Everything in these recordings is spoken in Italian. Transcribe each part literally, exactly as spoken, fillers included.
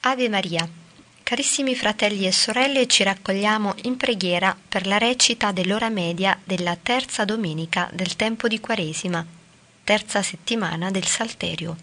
Ave Maria. Carissimi fratelli e sorelle, ci raccogliamo in preghiera per la recita dell'ora media della terza domenica del tempo di Quaresima, terza settimana del Salterio.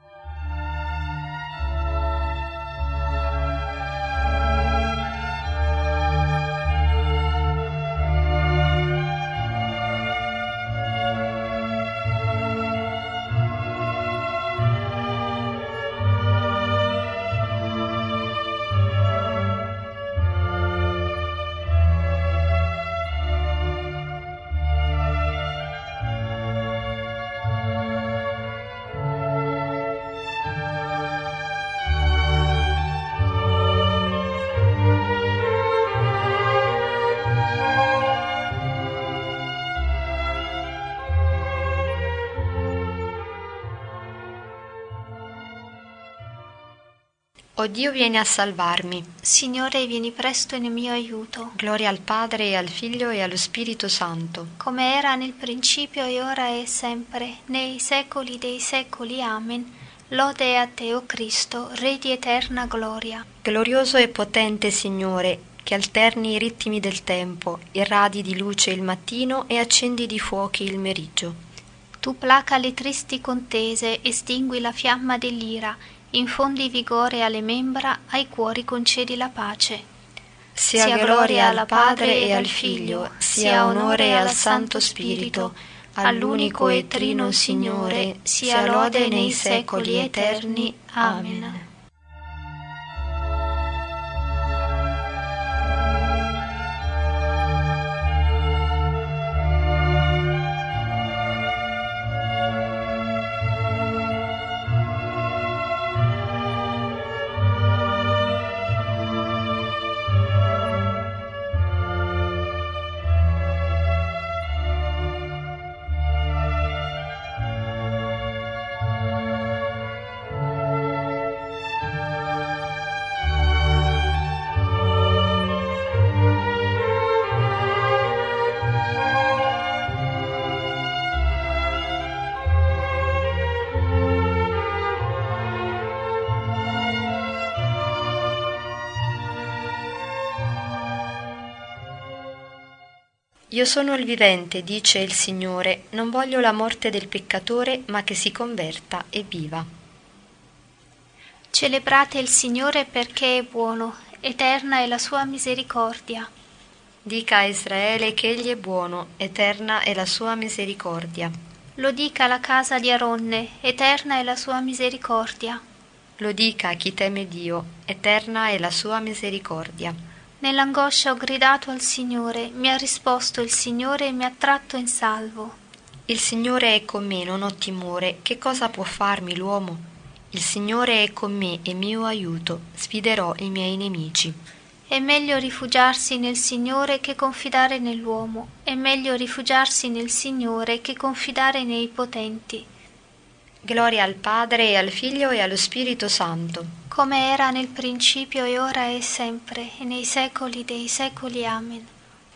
O Dio, vieni a salvarmi. Signore, vieni presto in mio aiuto. Gloria al Padre, e al Figlio, e allo Spirito Santo. Come era nel principio, e ora e sempre, nei secoli dei secoli. Amen. Lode a te, o Cristo, Re di eterna gloria. Glorioso e potente Signore, che alterni i ritmi del tempo, irradi di luce il mattino e accendi di fuochi il meriggio. Tu placa le tristi contese, estingui la fiamma dell'ira, infondi vigore alle membra, ai cuori concedi la pace. Sia, sia gloria al Padre e al Figlio, sia onore al Santo Spirito, all'unico e trino Signore, sia lode nei secoli eterni. Amen. Io sono il vivente, dice il Signore, non voglio la morte del peccatore, ma che si converta e viva. Celebrate il Signore perché è buono, eterna è la sua misericordia. Dica a Israele che egli è buono, eterna è la sua misericordia. Lo dica la casa di Aronne, eterna è la sua misericordia. Lo dica a chi teme Dio, eterna è la sua misericordia. Nell'angoscia ho gridato al Signore, mi ha risposto il Signore e mi ha tratto in salvo. Il Signore è con me, non ho timore, che cosa può farmi l'uomo? Il Signore è con me e mio aiuto, sfiderò i miei nemici. È meglio rifugiarsi nel Signore che confidare nell'uomo, è meglio rifugiarsi nel Signore che confidare nei potenti. Gloria al Padre, e al Figlio, e allo Spirito Santo. Come era nel principio, e ora e sempre, e nei secoli dei secoli. Amen.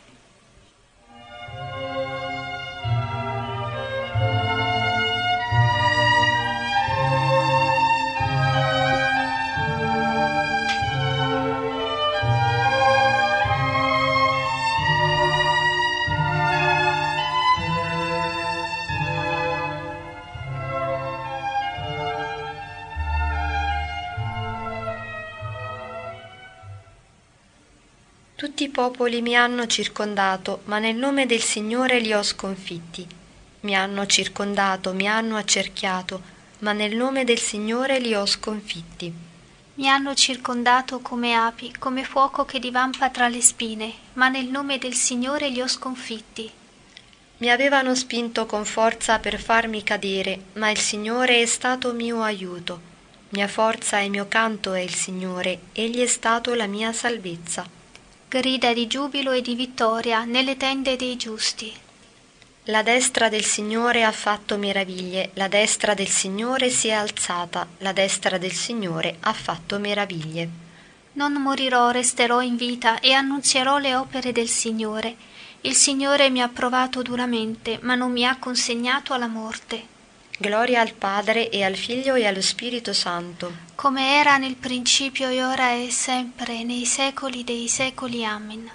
Tutti i popoli mi hanno circondato, ma nel nome del Signore li ho sconfitti. Mi hanno circondato, mi hanno accerchiato, ma nel nome del Signore li ho sconfitti. Mi hanno circondato come api, come fuoco che divampa tra le spine, ma nel nome del Signore li ho sconfitti. Mi avevano spinto con forza per farmi cadere, ma il Signore è stato mio aiuto. Mia forza e mio canto è il Signore, egli è stato la mia salvezza. Grida di giubilo e di vittoria nelle tende dei giusti. La destra del Signore ha fatto meraviglie, la destra del Signore si è alzata, la destra del Signore ha fatto meraviglie. Non morirò, resterò in vita e annunzierò le opere del Signore. Il Signore mi ha provato duramente, ma non mi ha consegnato alla morte. Gloria al Padre e al Figlio e allo Spirito Santo, come era nel principio e ora e sempre, nei secoli dei secoli. Amen.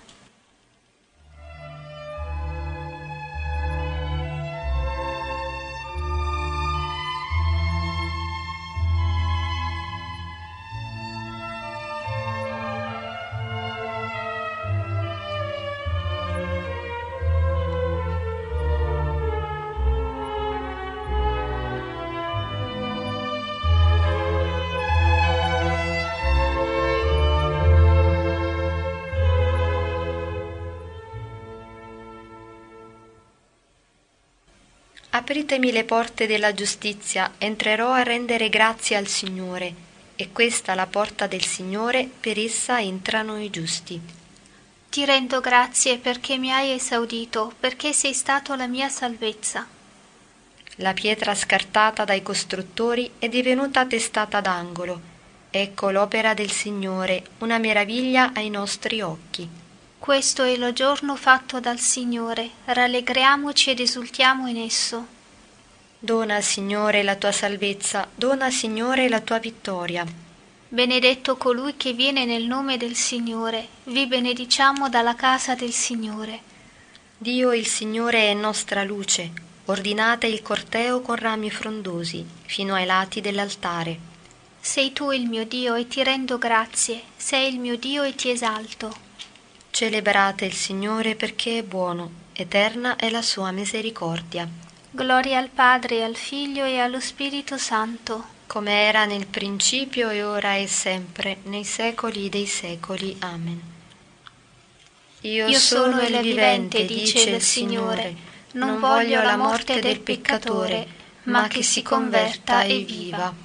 Apritemi le porte della giustizia, entrerò a rendere grazie al Signore. È questa la porta del Signore, per essa entrano i giusti. Ti rendo grazie perché mi hai esaudito, perché sei stato la mia salvezza. La pietra scartata dai costruttori è divenuta testata d'angolo. Ecco l'opera del Signore, una meraviglia ai nostri occhi. Questo è lo giorno fatto dal Signore, rallegriamoci ed esultiamo in esso. Dona, Signore, la tua salvezza, dona, Signore, la tua vittoria. Benedetto colui che viene nel nome del Signore, vi benediciamo dalla casa del Signore. Dio il Signore è nostra luce, ordinate il corteo con rami frondosi, fino ai lati dell'altare. Sei tu il mio Dio e ti rendo grazie, sei il mio Dio e ti esalto. Celebrate il Signore perché è buono, eterna è la sua misericordia. Gloria al Padre, al Figlio e allo Spirito Santo, come era nel principio e ora e sempre, nei secoli dei secoli. Amen. Io, Io sono sono il vivente, dice il Signore, non voglio la morte del peccatore, ma che si converta e viva.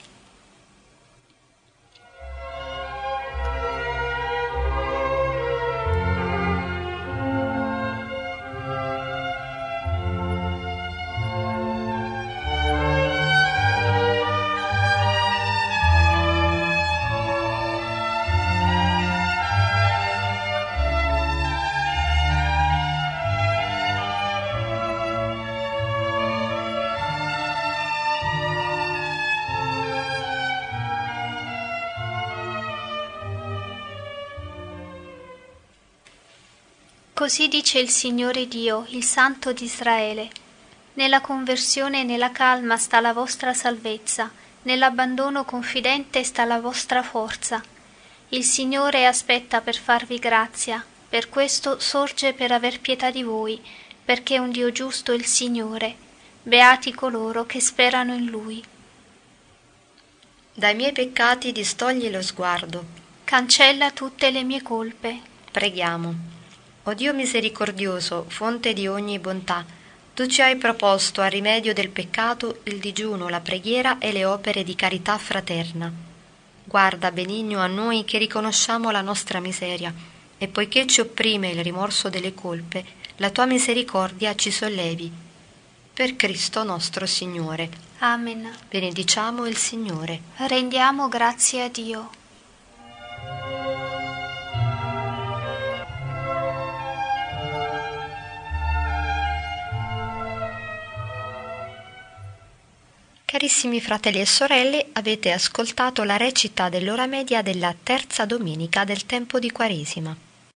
Così dice il Signore Dio, il Santo di Israele. Nella conversione e nella calma sta la vostra salvezza, nell'abbandono confidente sta la vostra forza. Il Signore aspetta per farvi grazia, per questo sorge per aver pietà di voi, perché è un Dio giusto il Signore. Beati coloro che sperano in Lui. Dai miei peccati distogli lo sguardo. Cancella tutte le mie colpe. Preghiamo. O Dio misericordioso, fonte di ogni bontà, tu ci hai proposto a rimedio del peccato il digiuno, la preghiera e le opere di carità fraterna. Guarda benigno a noi che riconosciamo la nostra miseria, e poiché ci opprime il rimorso delle colpe, la tua misericordia ci sollevi. Per Cristo nostro Signore. Amen. Benediciamo il Signore. Rendiamo grazie a Dio. Carissimi fratelli e sorelle, avete ascoltato la recita dell'ora media della terza domenica del tempo di Quaresima.